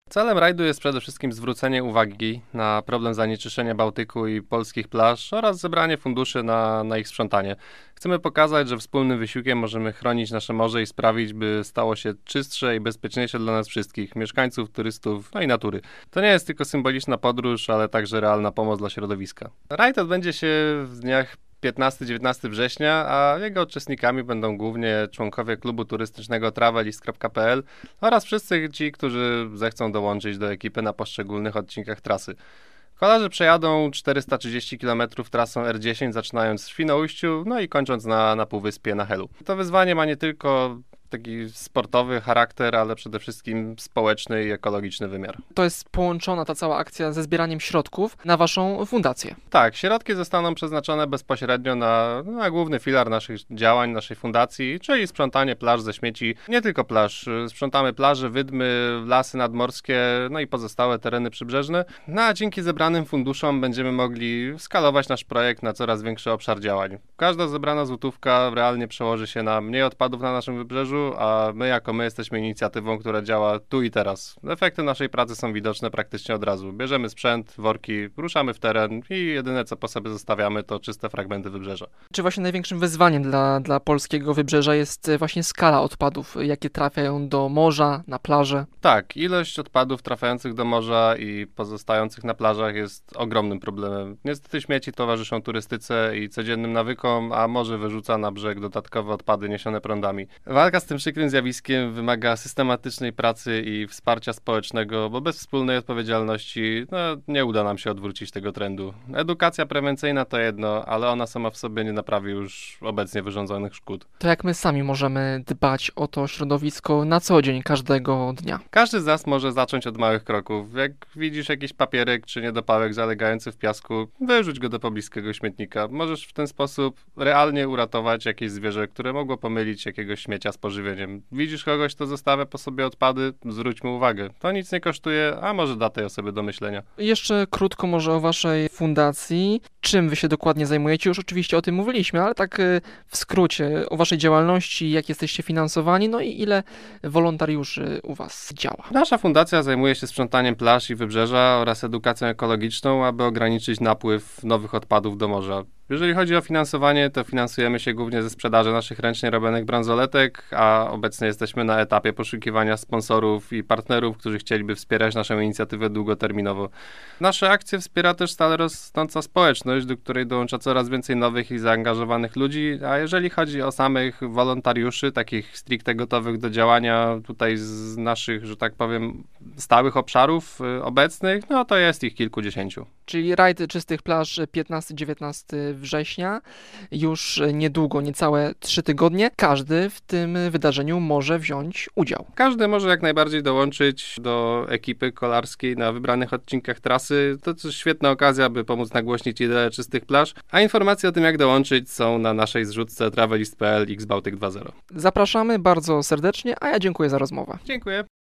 Celem rajdu jest przede wszystkim zwrócenie uwagi na problem zanieczyszczenia Bałtyku i polskich plaż oraz zebranie funduszy na ich sprzątanie. Chcemy pokazać, że wspólnym wysiłkiem możemy chronić nasze morze i sprawić, by stało się czystsze i bezpieczniejsze dla nas wszystkich, mieszkańców, turystów, no i natury. To nie jest tylko symboliczna podróż, ale także realna pomoc dla środowiska. Rajd odbędzie się w dniach 15-19 września, a jego uczestnikami będą głównie członkowie klubu turystycznego travelist.pl oraz wszyscy ci, którzy zechcą dołączyć do ekipy na poszczególnych odcinkach trasy. Kolarze przejadą 430 km trasą R10, zaczynając w Świnoujściu, no i kończąc na półwyspie na Helu. To wyzwanie ma nie tylko taki sportowy charakter, ale przede wszystkim społeczny i ekologiczny wymiar. To jest połączona ta cała akcja ze zbieraniem środków na waszą fundację. Tak, środki zostaną przeznaczone bezpośrednio na główny filar naszych działań, naszej fundacji, czyli sprzątanie plaż ze śmieci. Nie tylko plaż, sprzątamy plaże, wydmy, lasy nadmorskie, no i pozostałe tereny przybrzeżne. No a dzięki zebranym funduszom będziemy mogli skalować nasz projekt na coraz większy obszar działań. Każda zebrana złotówka realnie przełoży się na mniej odpadów na naszym wybrzeżu, a my jesteśmy inicjatywą, która działa tu i teraz. Efekty naszej pracy są widoczne praktycznie od razu. Bierzemy sprzęt, worki, ruszamy w teren i jedyne co po sobie zostawiamy to czyste fragmenty wybrzeża. Czy właśnie największym wyzwaniem dla polskiego wybrzeża jest właśnie skala odpadów, jakie trafiają do morza, na plaże? Tak, ilość odpadów trafiających do morza i pozostających na plażach jest ogromnym problemem. Niestety śmieci towarzyszą turystyce i codziennym nawykom, a morze wyrzuca na brzeg dodatkowe odpady niesione prądami. Walka z tym przykrym zjawiskiem wymaga systematycznej pracy i wsparcia społecznego, bo bez wspólnej odpowiedzialności nie uda nam się odwrócić tego trendu. Edukacja prewencyjna to jedno, ale ona sama w sobie nie naprawi już obecnie wyrządzonych szkód. To jak my sami możemy dbać o to środowisko na co dzień, każdego dnia? Każdy z nas może zacząć od małych kroków. Jak widzisz jakiś papierek czy niedopałek zalegający w piasku, wyrzuć go do pobliskiego śmietnika. Możesz w ten sposób realnie uratować jakieś zwierzę, które mogło pomylić jakiegoś śmiecia z pożywieniem. Widzisz kogoś, kto zostawia po sobie odpady, zwróć mu uwagę. To nic nie kosztuje, a może da tej osobie do myślenia. Jeszcze krótko może o waszej fundacji. Czym wy się dokładnie zajmujecie? Już oczywiście o tym mówiliśmy, ale tak w skrócie o waszej działalności, jak jesteście finansowani, no i ile wolontariuszy u was działa. Nasza fundacja zajmuje się sprzątaniem plaż i wybrzeża oraz edukacją ekologiczną, aby ograniczyć napływ nowych odpadów do morza. Jeżeli chodzi o finansowanie, to finansujemy się głównie ze sprzedaży naszych ręcznie robionych bransoletek, a obecnie jesteśmy na etapie poszukiwania sponsorów i partnerów, którzy chcieliby wspierać naszą inicjatywę długoterminowo. Nasze akcje wspiera też stale rosnąca społeczność, do której dołącza coraz więcej nowych i zaangażowanych ludzi, a jeżeli chodzi o samych wolontariuszy, takich stricte gotowych do działania tutaj z naszych, że tak powiem, stałych obszarów obecnych, no to jest ich kilkudziesięciu. Czyli rajd czystych plaż 15-19 września, już niedługo, niecałe 3 tygodnie. Każdy w tym wydarzeniu może wziąć udział. Każdy może jak najbardziej dołączyć do ekipy kolarskiej na wybranych odcinkach trasy. To też świetna okazja, by pomóc nagłośnić ideę czystych plaż, a informacje o tym, jak dołączyć, są na naszej zrzutce travelist.pl X Bałtyk 2.0. Zapraszamy bardzo serdecznie, a ja dziękuję za rozmowę. Dziękuję.